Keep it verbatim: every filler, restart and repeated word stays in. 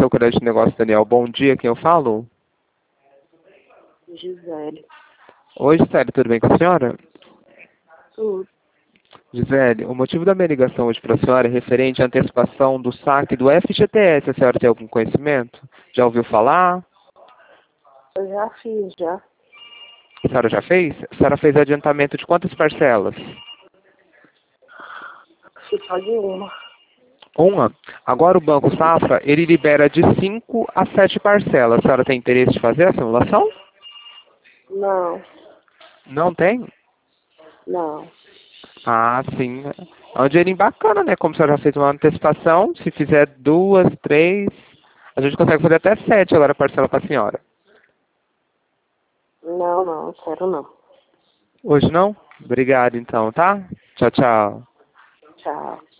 seu crédito de negócio, Daniel. Bom dia, quem eu falo? Gisele. Oi, Gisele, tudo bem com a senhora? Tudo. Gisele, o motivo da minha ligação hoje para a senhora é referente à antecipação do saque do F G T S. A senhora tem algum conhecimento? Já ouviu falar? Eu já fiz, já. A senhora já fez? A senhora fez adiantamento de quantas parcelas? Fiz só de uma. Uma. Agora o Banco Safra, ele libera de cinco a sete parcelas. A senhora tem interesse de fazer a simulação? Não, Não tem? não. Ah, sim. É um dinheirinho bacana, né? Como a senhora já fez uma antecipação, se fizer duas, três, a gente consegue fazer até sete agora a parcela para a senhora. Não, não, quero não. Hoje não? Obrigado então, tá? Tchau, tchau. Tchau.